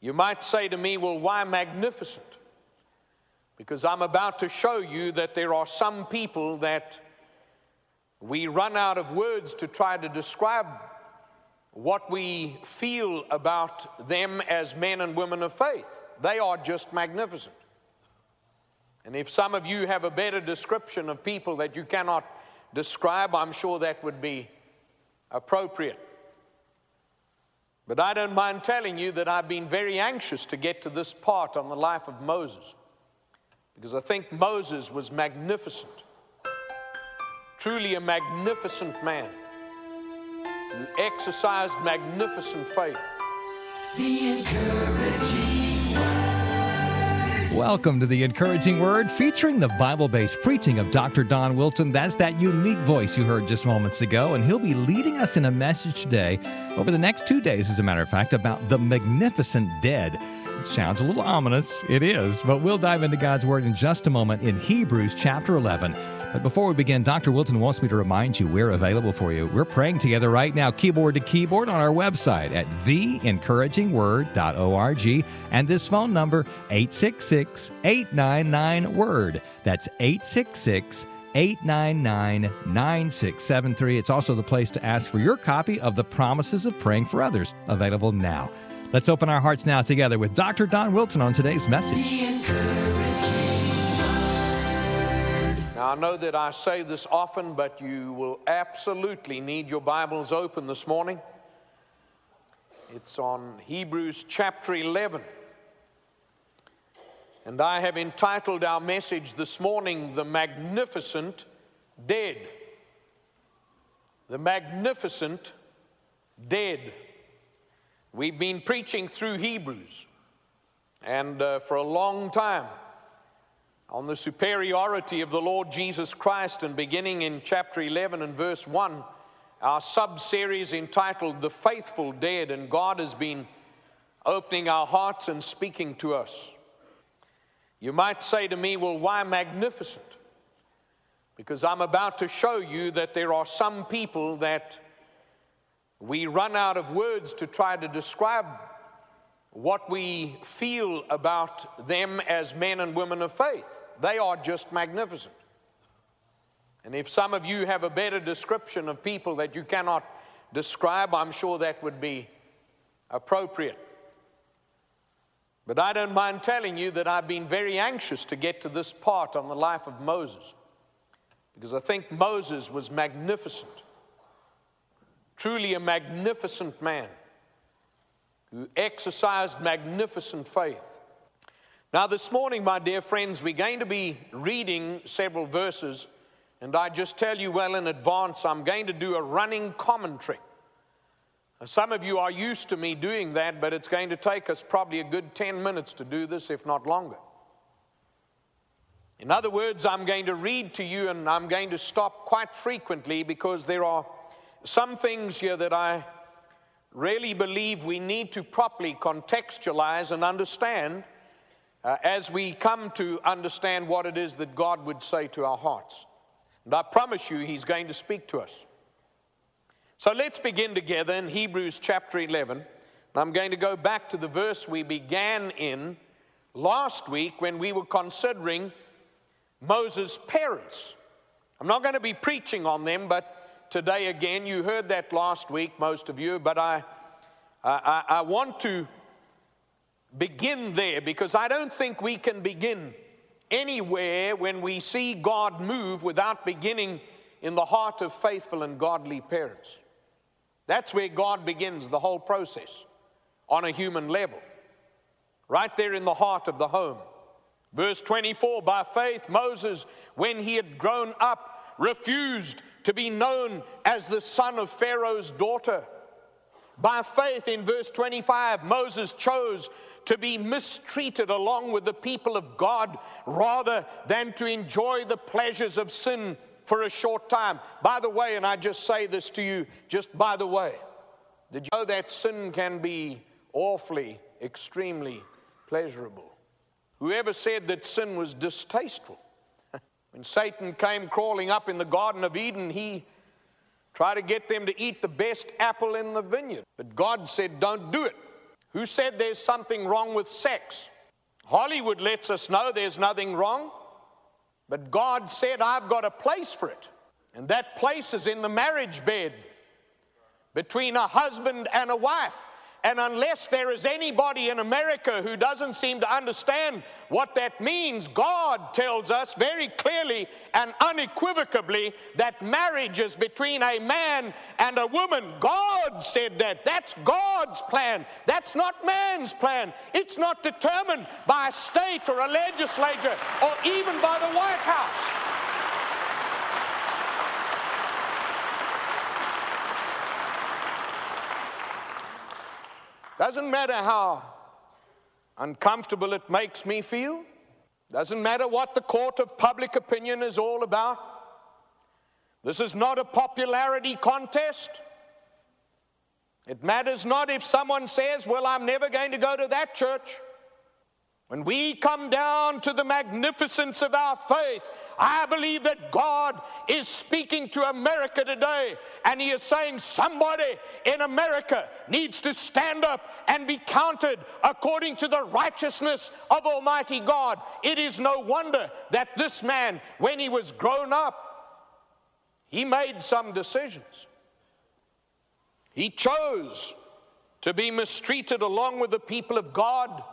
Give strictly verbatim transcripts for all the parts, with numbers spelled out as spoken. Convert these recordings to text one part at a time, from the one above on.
You might say to me, well, why magnificent? Because I'm about to show you that there are some people that we run out of words to try to describe what we feel about them as men and women of faith. They are just magnificent. And if some of you have a better description of people that you cannot describe, I'm sure that would be appropriate. But I don't mind telling you that I've been very anxious to get to this part on the life of Moses, because I think Moses was magnificent, truly a magnificent man who exercised magnificent faith. The Encouraging Word. Welcome to The Encouraging Word, featuring the Bible-based preaching of Doctor Don Wilton. That's that unique voice you heard just moments ago, and he'll be leading us in a message today, over the next two days, as a matter of fact, about the magnificent dead. It sounds a little ominous. It is, but we'll dive into God's Word in just a moment in Hebrews chapter eleven. But before we begin, Doctor Wilton wants me to remind you we're available for you. We're praying together right now, keyboard to keyboard, on our website at the encouraging word dot org, and this phone number, eight six six, eight nine nine, word. That's eight six six, eight nine nine, nine six seven three. It's also the place to ask for your copy of the Promises of Praying for Others, available now. Let's open our hearts now together with Doctor Don Wilton on today's message. The Encouraging Word. Now, I know that I say this often, but you will absolutely need your Bibles open this morning. It's on Hebrews chapter eleven. And I have entitled our message this morning, The Magnificent Dead. The Magnificent Dead. We've been preaching through Hebrews, and uh, for a long time, on the superiority of the Lord Jesus Christ, and beginning in chapter eleven and verse one, our sub-series entitled The Faithful Dead, and God has been opening our hearts and speaking to us. You might say to me, well, why magnificent? Because I'm about to show you that there are some people that we run out of words to try to describe what we feel about them as men and women of faith. They are just magnificent. And if some of you have a better description of people that you cannot describe, I'm sure that would be appropriate. But I don't mind telling you that I've been very anxious to get to this part on the life of Moses, because I think Moses was magnificent. Truly a magnificent man who exercised magnificent faith. Now this morning, my dear friends, we're going to be reading several verses, and I just tell you well in advance, I'm going to do a running commentary. Now, some of you are used to me doing that, but it's going to take us probably a good ten minutes to do this, if not longer. In other words, I'm going to read to you, and I'm going to stop quite frequently, because there are some things here that I really believe we need to properly contextualize and understand uh, as we come to understand what it is that God would say to our hearts. And I promise you, He's going to speak to us. So let's begin together in Hebrews chapter eleven. And I'm going to go back to the verse we began in last week when we were considering Moses' parents. I'm not going to be preaching on them, but today again, you heard that last week, most of you, but I, I, I want to begin there, because I don't think we can begin anywhere when we see God move without beginning in the heart of faithful and godly parents. That's where God begins the whole process on a human level, right there in the heart of the home. Verse twenty-four, by faith Moses, when he had grown up, refused to be known as the son of Pharaoh's daughter. By faith, in verse twenty-five, Moses chose to be mistreated along with the people of God rather than to enjoy the pleasures of sin for a short time. By the way, and I just say this to you, just by the way, did you know that sin can be awfully, extremely pleasurable? Whoever said that sin was distasteful? When Satan came crawling up in the Garden of Eden, he tried to get them to eat the best apple in the vineyard. But God said, don't do it. Who said there's something wrong with sex? Hollywood lets us know there's nothing wrong, but God said, I've got a place for it. And that place is in the marriage bed between a husband and a wife. And unless there is anybody in America who doesn't seem to understand what that means, God tells us very clearly and unequivocally that marriage is between a man and a woman. God said that. That's God's plan. That's not man's plan. It's not determined by a state or a legislature or even by the White House. Doesn't matter how uncomfortable it makes me feel. Doesn't matter what the court of public opinion is all about. This is not a popularity contest. It matters not if someone says, well, I'm never going to go to that church. When we come down to the magnificence of our faith, I believe that God is speaking to America today, and He is saying somebody in America needs to stand up and be counted according to the righteousness of Almighty God. It is no wonder that this man, when he was grown up, he made some decisions. He chose to be mistreated along with the people of God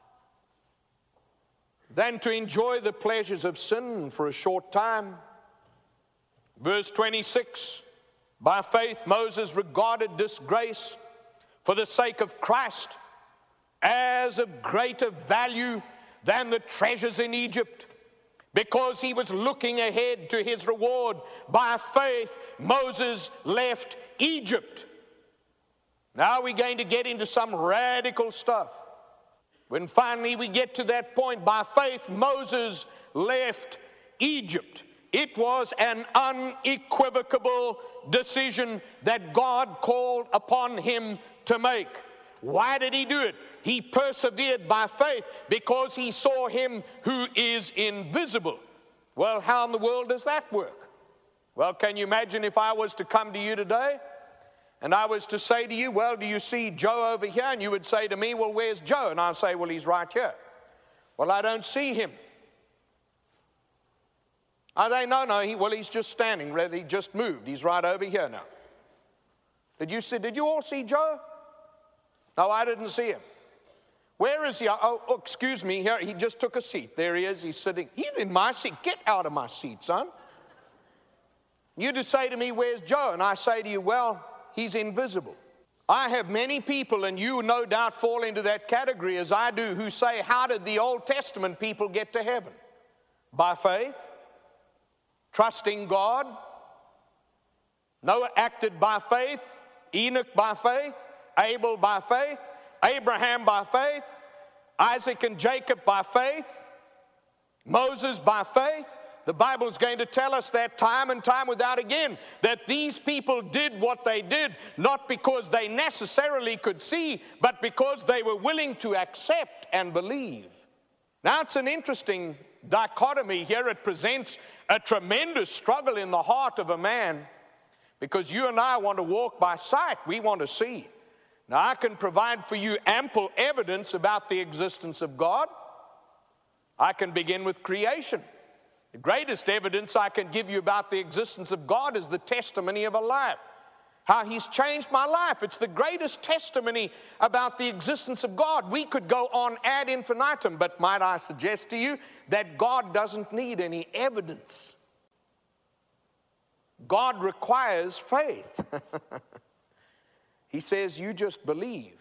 than to enjoy the pleasures of sin for a short time. Verse twenty-six, by faith Moses regarded disgrace for the sake of Christ as of greater value than the treasures in Egypt, because he was looking ahead to his reward. By faith Moses left Egypt. Now we're going to get into some radical stuff. When finally we get to that point, by faith Moses left Egypt. It was an unequivocal decision that God called upon him to make. Why did he do it? He persevered by faith because he saw him who is invisible. Well, how in the world does that work? Well, can you imagine if I was to come to you today and I was to say to you, well, do you see Joe over here? And you would say to me, well, where's Joe? And I'll say, well, he's right here. Well, I don't see him. I say, no, no, he, well, he's just standing. He just moved. He's right over here now. Did you see, did you all see Joe? No, I didn't see him. Where is he? Oh, oh, excuse me, here, he just took a seat. There he is, he's sitting. He's in my seat. Get out of my seat, son. You just say to me, where's Joe? And I say to you, well, he's invisible. I have many people, and you no doubt fall into that category as I do, who say, how did the Old Testament people get to heaven? By faith, trusting God. Noah acted by faith, Enoch by faith, Abel by faith, Abraham by faith, Isaac and Jacob by faith, Moses by faith. The Bible is going to tell us that time and time without again, that these people did what they did, not because they necessarily could see, but because they were willing to accept and believe. Now, it's an interesting dichotomy here. It presents a tremendous struggle in the heart of a man, because you and I want to walk by sight. We want to see. Now, I can provide for you ample evidence about the existence of God. I can begin with creation. The greatest evidence I can give you about the existence of God is the testimony of a life. How He's changed my life. It's the greatest testimony about the existence of God. We could go on ad infinitum, but might I suggest to you that God doesn't need any evidence. God requires faith. He says, you just believe.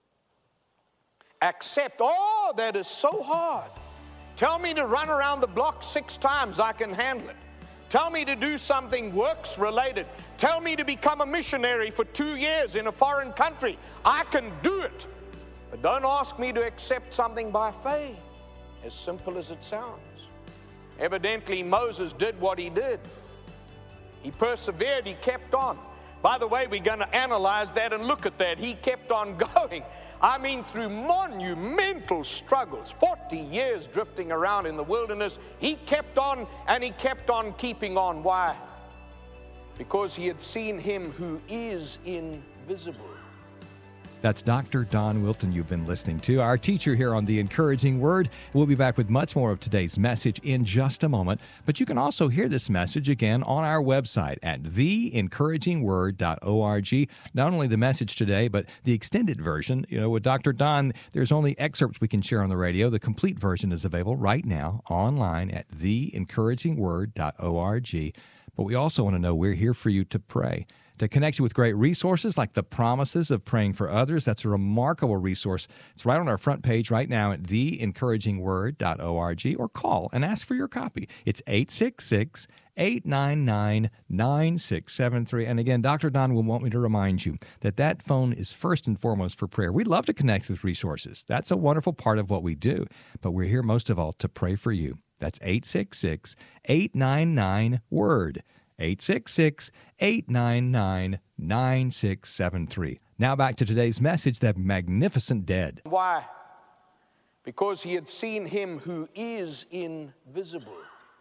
Accept. Oh, that is so hard. Tell me to run around the block six times, I can handle it. Tell me to do something works related. Tell me to become a missionary for two years in a foreign country. I can do it. But don't ask me to accept something by faith, as simple as it sounds. Evidently, Moses did what he did. He persevered, he kept on. By the way, we're going to analyze that and look at that. He kept on going. I mean, through monumental struggles, forty years drifting around in the wilderness, he kept on and he kept on keeping on. Why? Because he had seen him who is invisible. That's Doctor Don Wilton you've been listening to, our teacher here on The Encouraging Word. We'll be back with much more of today's message in just a moment, but you can also hear this message again on our website at the encouraging word dot org. Not only the message today, but the extended version. You know, with Doctor Don, there's only excerpts we can share on the radio. The complete version is available right now online at the encouraging word dot org. But we also want to know we're here for you to pray, to connect you with great resources like the Promises of Praying for Others. That's a remarkable resource. It's right on our front page right now at the encouraging word dot org, or call and ask for your copy. It's eight six six, eight nine nine, nine six seven three. And again, Doctor Don will want me to remind you that that phone is first and foremost for prayer. We'd love to connect with resources. That's a wonderful part of what we do. But we're here most of all to pray for you. That's eight six six, eight nine nine, word. eight six six, eight nine nine, nine six seven three. Now back to today's message, The Magnificent Dead. Why? Because he had seen him who is invisible.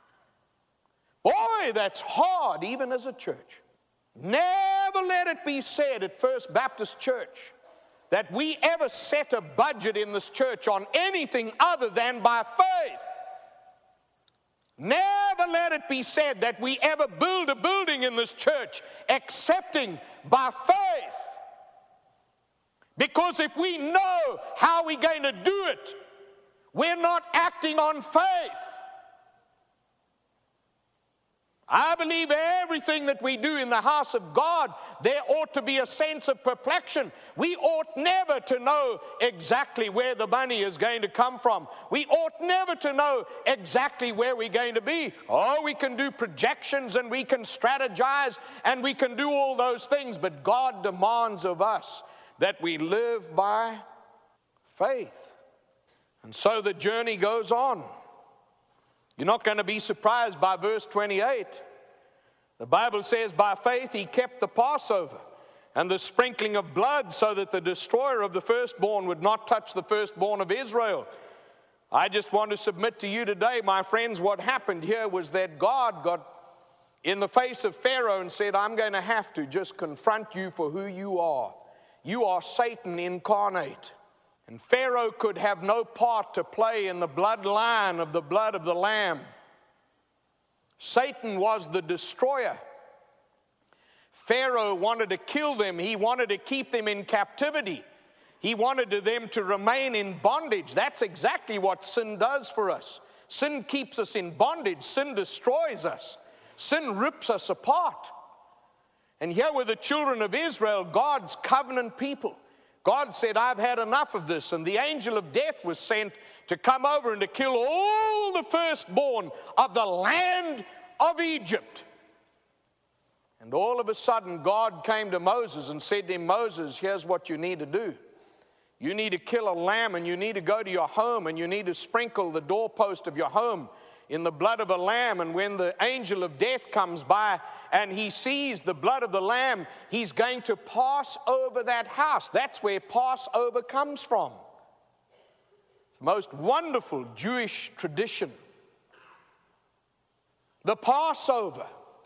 Boy, that's hard even as a church. Never let it be said at First Baptist Church that we ever set a budget in this church on anything other than by faith. Never let it be said that we ever build a building in this church excepting by faith. Because if we know how we're going to do it, we're not acting on faith. I believe everything that we do in the house of God, there ought to be a sense of perplexion. We ought never to know exactly where the money is going to come from. We ought never to know exactly where we're going to be. Oh, we can do projections and we can strategize and we can do all those things, but God demands of us that we live by faith. And so the journey goes on. You're not going to be surprised by verse twenty-eight. The Bible says, by faith he kept the Passover and the sprinkling of blood so that the destroyer of the firstborn would not touch the firstborn of Israel. I just want to submit to you today, my friends, what happened here was that God got in the face of Pharaoh and said, I'm going to have to just confront you for who you are. You are Satan incarnate. And Pharaoh could have no part to play in the bloodline of the blood of the Lamb. Satan was the destroyer. Pharaoh wanted to kill them. He wanted to keep them in captivity. He wanted them to remain in bondage. That's exactly what sin does for us. Sin keeps us in bondage. Sin destroys us. Sin rips us apart. And here were the children of Israel, God's covenant people. God said, I've had enough of this. And the angel of death was sent to come over and to kill all the firstborn of the land of Egypt. And all of a sudden, God came to Moses and said to him, Moses, here's what you need to do. You need to kill a lamb, and you need to go to your home, and you need to sprinkle the doorpost of your home in the blood of a lamb. And when the angel of death comes by and he sees the blood of the lamb, he's going to pass over that house. That's where Passover comes from. It's the most wonderful Jewish tradition. The Passover.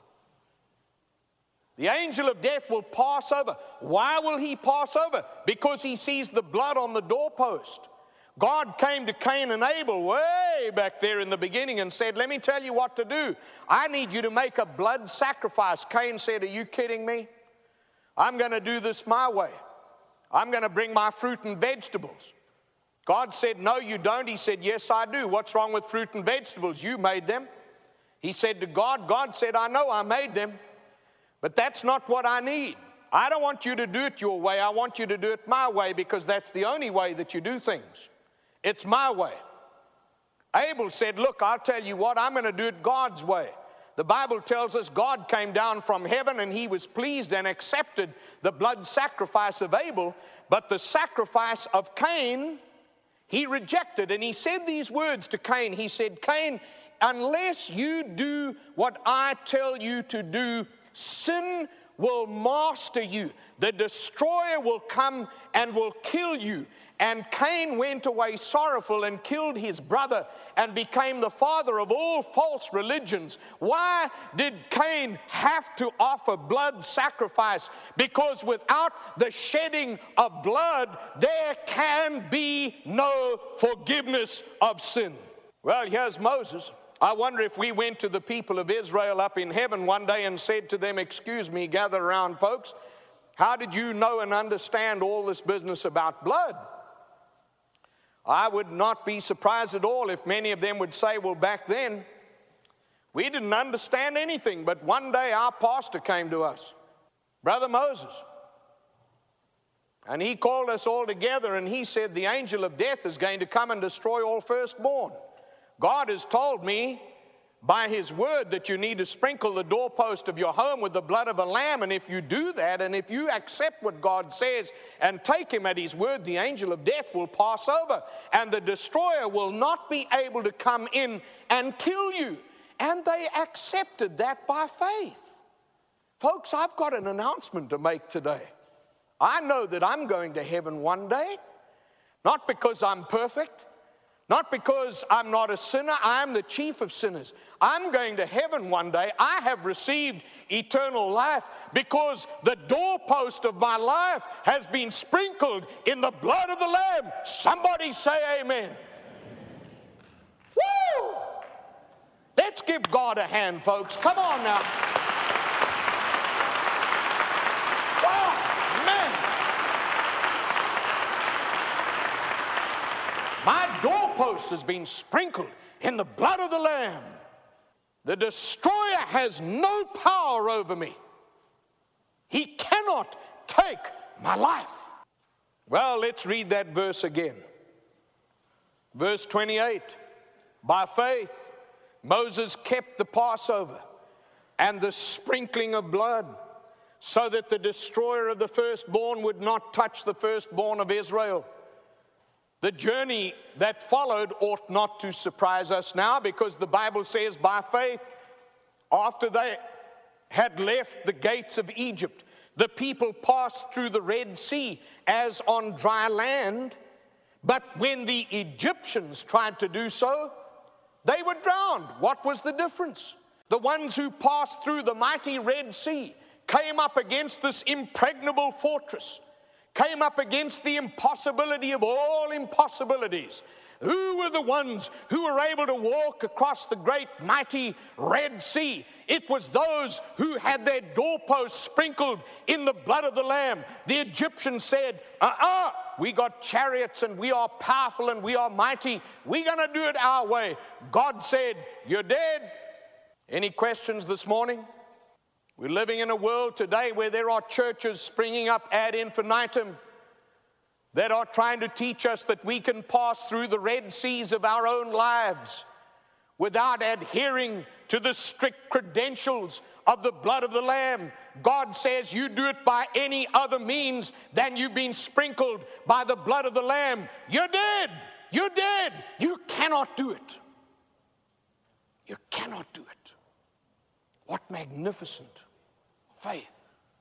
The angel of death will pass over. Why will he pass over? Because he sees the blood on the doorpost. God came to Cain and Abel way back there in the beginning and said, let me tell you what to do. I need you to make a blood sacrifice. Cain said, are you kidding me? I'm going to do this my way. I'm going to bring my fruit and vegetables. God said, no, you don't. He said, yes, I do. What's wrong with fruit and vegetables? You made them. He said to God, God said, I know I made them, but that's not what I need. I don't want you to do it your way. I want you to do it my way, because that's the only way that you do things. It's my way. Abel said, look, I'll tell you what, I'm going to do it God's way. The Bible tells us God came down from heaven and he was pleased and accepted the blood sacrifice of Abel, but the sacrifice of Cain, he rejected. And he said these words to Cain. He said, Cain, unless you do what I tell you to do, sin will master you. The destroyer will come and will kill you. And Cain went away sorrowful and killed his brother and became the father of all false religions. Why did Cain have to offer blood sacrifice? Because without the shedding of blood, there can be no forgiveness of sin. Well, here's Moses. I wonder if we went to the people of Israel up in heaven one day and said to them, excuse me, gather around, folks. How did you know and understand all this business about blood? I would not be surprised at all if many of them would say, well, back then, we didn't understand anything. But one day our pastor came to us, Brother Moses. And he called us all together and he said, the angel of death is going to come and destroy all firstborn. God has told me by his word that you need to sprinkle the doorpost of your home with the blood of a lamb. And if you do that, and if you accept what God says and take him at his word, the angel of death will pass over. And the destroyer will not be able to come in and kill you. And they accepted that by faith. Folks, I've got an announcement to make today. I know that I'm going to heaven one day, not because I'm perfect, not because I'm not a sinner. I'm the chief of sinners. I'm going to heaven one day. I have received eternal life because the doorpost of my life has been sprinkled in the blood of the Lamb. Somebody say amen. Woo! Let's give God a hand, folks. Come on now. Wow, man. My doorpost has been sprinkled in the blood of the Lamb. The destroyer has no power over me. He cannot take my life. Well, let's read that verse again. Verse twenty-eight. By faith, Moses kept the Passover and the sprinkling of blood, so that the destroyer of the firstborn would not touch the firstborn of Israel. The journey that followed ought not to surprise us now, because the Bible says by faith, after they had left the gates of Egypt, the people passed through the Red Sea as on dry land. But when the Egyptians tried to do so, they were drowned. What was the difference? The ones who passed through the mighty Red Sea came up against this impregnable fortress, came up against the impossibility of all impossibilities. Who were the ones who were able to walk across the great mighty Red Sea? It was those who had their doorposts sprinkled in the blood of the Lamb. The Egyptians said, uh-uh, we got chariots and we are powerful and we are mighty. We're going to do it our way. God said, you're dead. Any questions this morning? We're living in a world today where there are churches springing up ad infinitum that are trying to teach us that we can pass through the Red Seas of our own lives without adhering to the strict credentials of the blood of the Lamb. God says you do it by any other means than you've been sprinkled by the blood of the Lamb. You're dead. You're dead. You cannot do it. You cannot do it. What magnificent faith.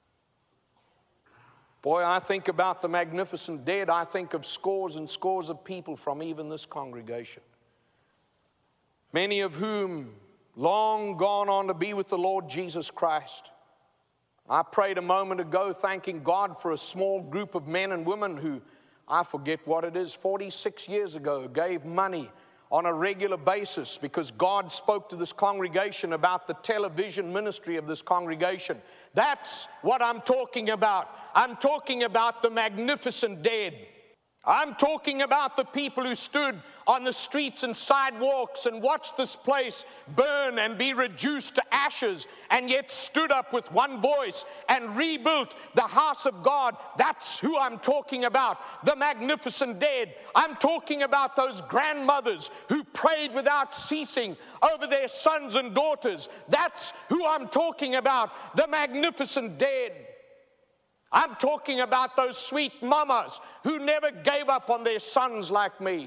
Boy, I think about the magnificent dead. I think of scores and scores of people from even this congregation, many of whom long gone on to be with the Lord Jesus Christ. I prayed a moment ago thanking God for a small group of men and women who, I forget what it is, forty-six years ago gave money on a regular basis because God spoke to this congregation about the television ministry of this congregation. That's what I'm talking about. I'm talking about the magnificent dead. I'm talking about the people who stood on the streets and sidewalks and watched this place burn and be reduced to ashes, and yet stood up with one voice and rebuilt the house of God. That's who I'm talking about, the magnificent dead. I'm talking about those grandmothers who prayed without ceasing over their sons and daughters. That's who I'm talking about, the magnificent dead. I'm talking about those sweet mamas who never gave up on their sons like me,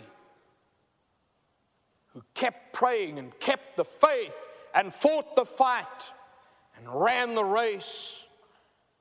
who kept praying and kept the faith and fought the fight and ran the race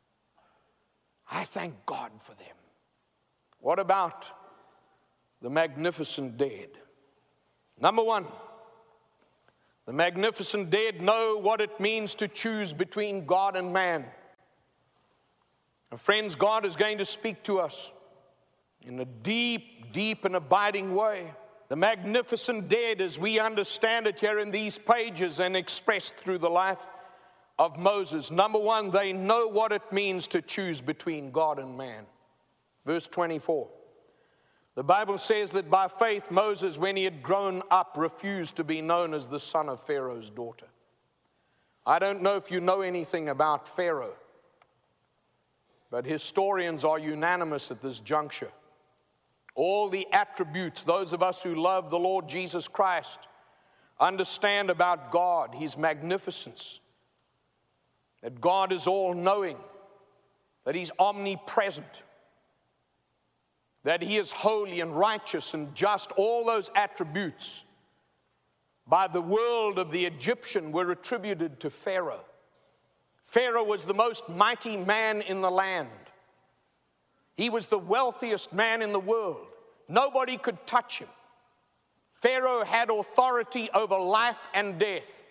I thank God for them. What about the magnificent dead? Number one, the magnificent dead know what it means to choose between God and man. And friends, God is going to speak to us in a deep, deep and abiding way. The magnificent dead, as we understand it here in these pages and expressed through the life of Moses. Number one, they know what it means to choose between God and man. Verse twenty-four. The Bible says that by faith Moses, when he had grown up, refused to be known as the son of Pharaoh's daughter. I don't know if you know anything about Pharaoh, but historians are unanimous at this juncture. All the attributes, those of us who love the Lord Jesus Christ, understand about God, His magnificence, that God is all-knowing, that He's omnipresent, that He is holy and righteous and just. All those attributes by the world of the Egyptian were attributed to Pharaoh. Pharaoh was the most mighty man in the land. He was the wealthiest man in the world. Nobody could touch him. Pharaoh had authority over life and death.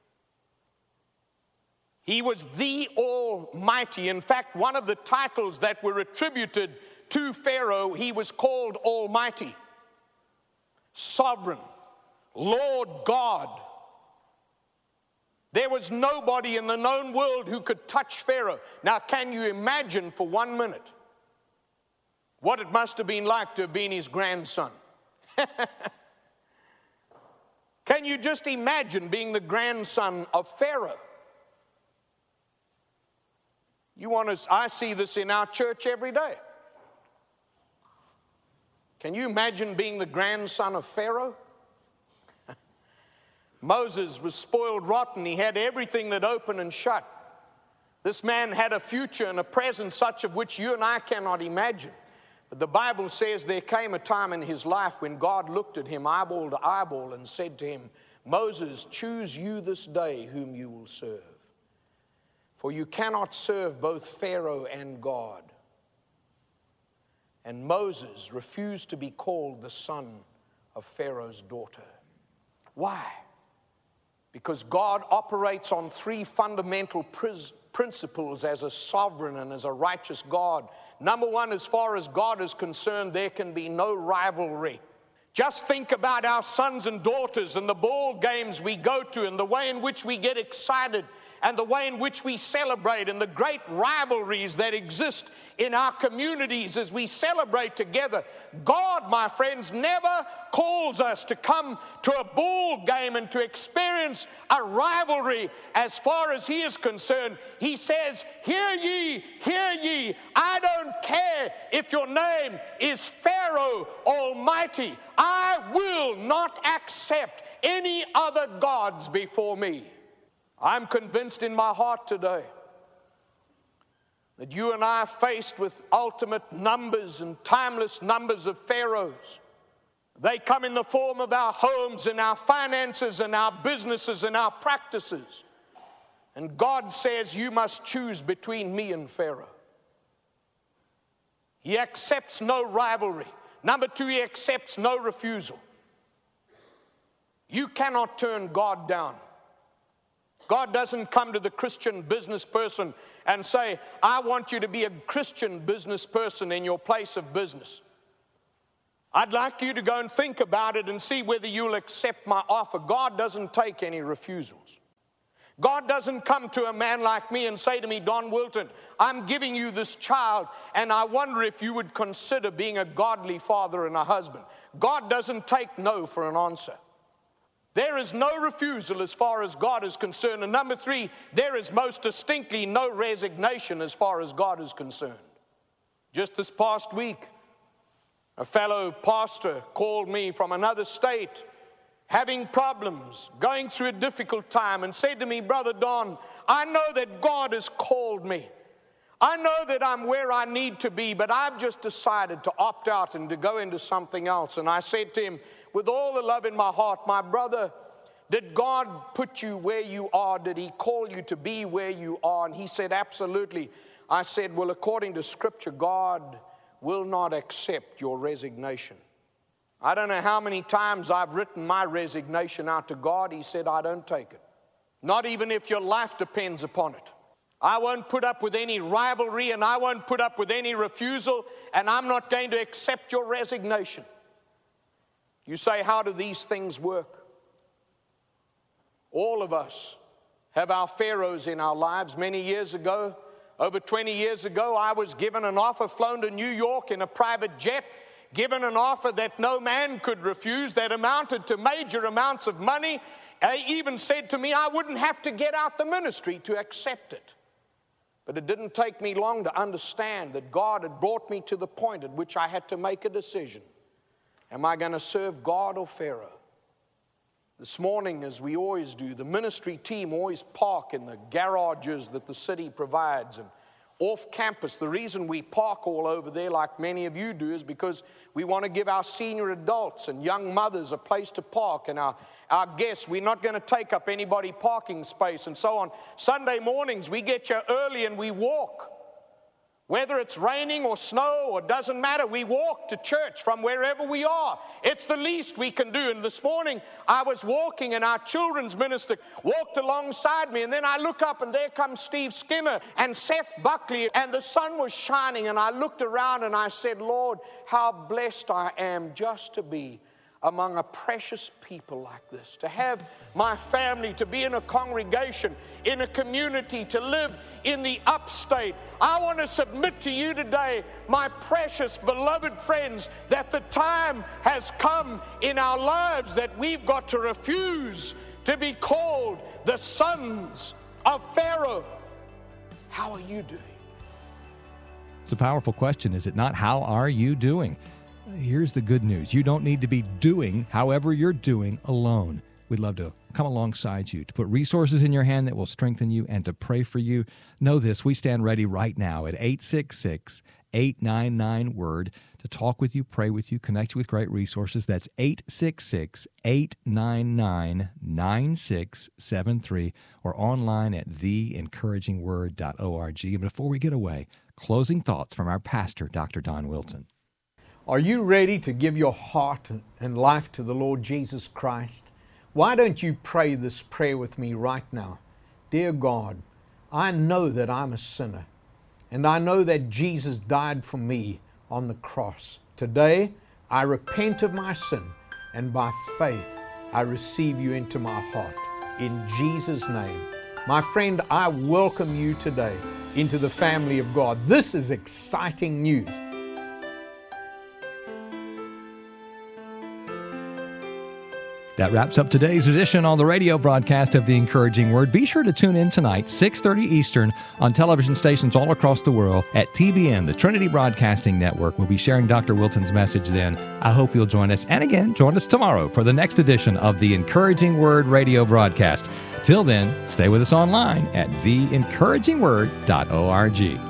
He was the Almighty. In fact, one of the titles that were attributed to Pharaoh, he was called Almighty, Sovereign, Lord God. There was nobody in the known world who could touch Pharaoh. Now, can you imagine for one minute what it must have been like to have been his grandson? Can you just imagine being the grandson of Pharaoh? You want to, I see this in our church every day. Can you imagine being the grandson of Pharaoh? Moses was spoiled rotten. He had everything that opened and shut. This man had a future and a present such of which you and I cannot imagine. But the Bible says there came a time in his life when God looked at him eyeball to eyeball and said to him, Moses, choose you this day whom you will serve. For you cannot serve both Pharaoh and God. And Moses refused to be called the son of Pharaoh's daughter. Why? Because God operates on three fundamental pris- principles as a sovereign and as a righteous God. Number one, as far as God is concerned, there can be no rivalry. Just think about our sons and daughters and the ball games we go to and the way in which we get excited and the way in which we celebrate and the great rivalries that exist in our communities as we celebrate together. God, my friends, never calls us to come to a ball game and to experience a rivalry as far as He is concerned. He says, hear ye, hear ye. I don't care if your name is Pharaoh Almighty. I will not accept any other gods before me. I'm convinced in my heart today that you and I are faced with ultimate numbers and timeless numbers of pharaohs. They come in the form of our homes and our finances and our businesses and our practices. And God says you must choose between me and Pharaoh. He accepts no rivalry. Number two, He accepts no refusal. You cannot turn God down. God doesn't come to the Christian business person and say, I want you to be a Christian business person in your place of business. I'd like you to go and think about it and see whether you'll accept my offer. God doesn't take any refusals. God doesn't come to a man like me and say to me, Don Wilton, I'm giving you this child, and I wonder if you would consider being a godly father and a husband. God doesn't take no for an answer. There is no refusal as far as God is concerned. And number three, there is most distinctly no resignation as far as God is concerned. Just this past week, a fellow pastor called me from another state, having problems, going through a difficult time, and said to me, Brother Don, I know that God has called me. I know that I'm where I need to be, but I've just decided to opt out and to go into something else. And I said to him, with all the love in my heart, my brother, did God put you where you are? Did He call you to be where you are? And he said, absolutely. I said, well, according to Scripture, God will not accept your resignation. I don't know how many times I've written my resignation out to God. He said, I don't take it. Not even if your life depends upon it. I won't put up with any rivalry, and I won't put up with any refusal, and I'm not going to accept your resignation. You say, how do these things work? All of us have our Pharaohs in our lives. Many years ago, over twenty years ago, I was given an offer, flown to New York in a private jet, given an offer that no man could refuse, that amounted to major amounts of money. They even said to me I wouldn't have to get out the ministry to accept it. But it didn't take me long to understand that God had brought me to the point at which I had to make a decision. Am I going to serve God or Pharaoh? This morning, as we always do, the ministry team always park in the garages that the city provides. And off campus, the reason we park all over there like many of you do is because we want to give our senior adults and young mothers a place to park, and our, our guests, we're not going to take up anybody parking space and so on. Sunday mornings, we get you early and we walk. Whether it's raining or snow or doesn't matter, we walk to church from wherever we are. It's the least we can do. And this morning I was walking and our children's minister walked alongside me, and then I look up and there comes Steve Skinner and Seth Buckley, and the sun was shining, and I looked around and I said, Lord, how blessed I am just to be among a precious people like this, to have my family, to be in a congregation, in a community, to live in the upstate. I want to submit to you today, my precious beloved friends, that the time has come in our lives that we've got to refuse to be called the sons of Pharaoh. How are you doing? It's a powerful question, is it not? How are you doing? Here's the good news. You don't need to be doing however you're doing alone. We'd love to come alongside you, to put resources in your hand that will strengthen you and to pray for you. Know this, we stand ready right now at eight six six, eight nine nine, WORD to talk with you, pray with you, connect you with great resources. That's eight six six, eight nine nine, nine six seven three or online at the encouraging word dot org. And before we get away, closing thoughts from our pastor, Doctor Don Wilton. Are you ready to give your heart and life to the Lord Jesus Christ? Why don't you pray this prayer with me right now? Dear God, I know that I'm a sinner, and I know that Jesus died for me on the cross. Today, I repent of my sin, and by faith, I receive you into my heart. In Jesus' name. My friend, I welcome you today into the family of God. This is exciting news. That wraps up today's edition on the radio broadcast of The Encouraging Word. Be sure to tune in tonight, six thirty Eastern, on television stations all across the world at T B N, the Trinity Broadcasting Network. We'll be sharing Doctor Wilton's message then. I hope you'll join us. And again, join us tomorrow for the next edition of The Encouraging Word radio broadcast. Till then, stay with us online at the encouraging word dot org.